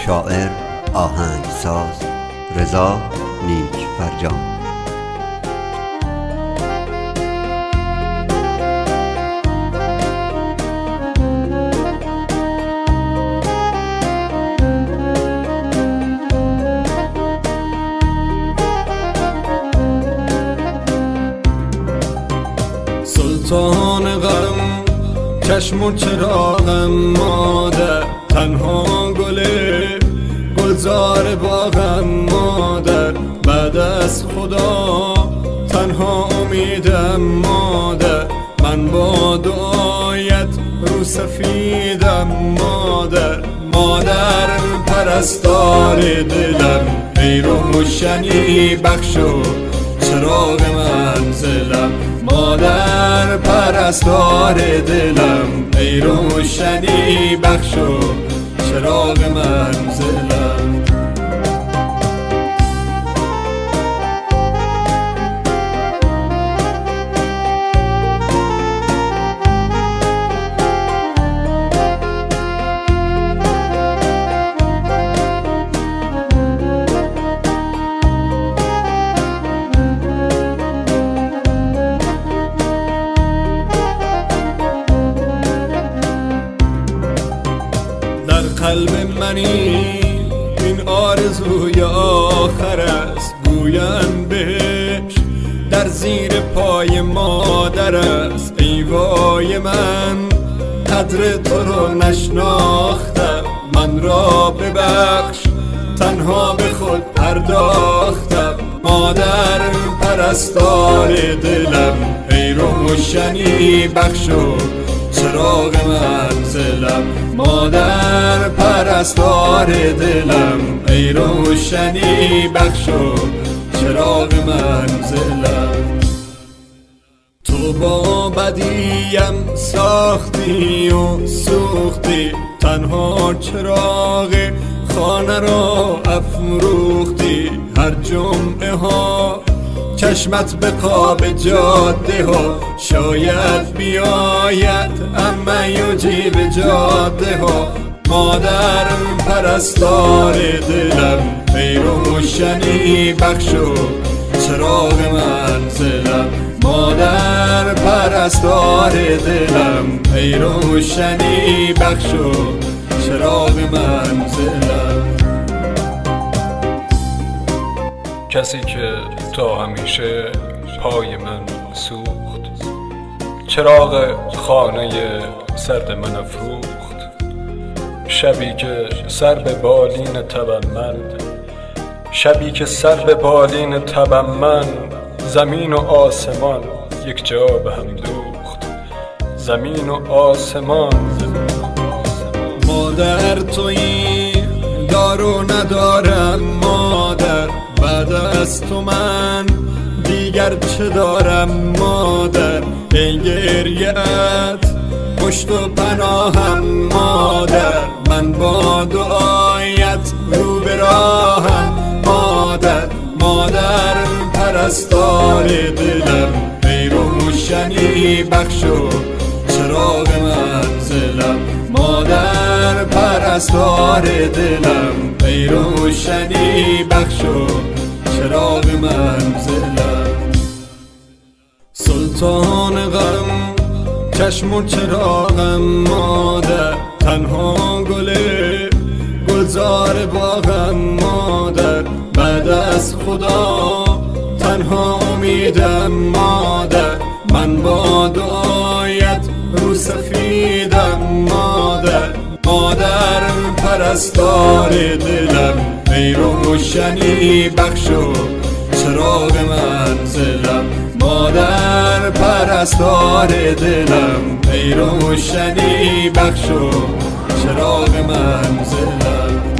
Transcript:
شاعر، آهنگساز رضا نیکفرجام. سلطان غم چشم و چراغم مادر، تنها گلزار باغم مادر، بعد از خدا تنها امیدم مادر، من با دعایت رو سفیدم مادر. مادر پرستار دلم، ای روشنی بخش و چراغ منزلم. مادر پرستار دلم، ای روشنی بخش و چراغ منزلم. قلب منی این آرزوی آخر است، گویم بهش در زیر پای مادر است. ای وای من قدر تو رو نشناختم، من را ببخش تنها به خود پرداختم. مادر پرستار دلم، ای روشنی بخش و چراغ منزلم. مادر پرستار دلم، ای روشنی بخش و چراغ منزلم. تو با بدیم ساختی و سوختی، تنها چراغ خانه را افروختی. هر جمعه ها چشمت به قاب جاده ها، شاید بیاید اما یجیب جاده ها. مادر پرستار دلم، ای روشنی بخش و چراغ منزلم. مادر پرستار دلم، ای روشنی بخش و چراغ منزلم. کسی که تا همیشه پای من سوخت، چراغ خانه سرد من افروخت. شبی که سر به بالین تبم من، شبی که سر به بالین تبم من، زمین و آسمان یک جا به هم دوخت. زمین و آسمان. مادر تویی دارو ندارم مادر، بعد از تو من دیگر چه دارم مادر. ای گریه‌ات پشت و پناهم مادر، من با دعایت رو به راهم مادر. مادر پرستار دلم، ای روشنی بخش و چراغ منزلم. مادر پرستار دلم، ای روشنی بخش و چراغ منزلم. سلطان غم چشم و چراغم مادر، تنها گلزار باغم مادر، بعد از خدا تنها امیدم مادر. من با دعایت رو سفیدم مادر. مادر پرستار دلم، ای روشنی بخش و چراغ منزلم. مادر پرستار دلم، ای روشنی بخش و چراغ منزلم.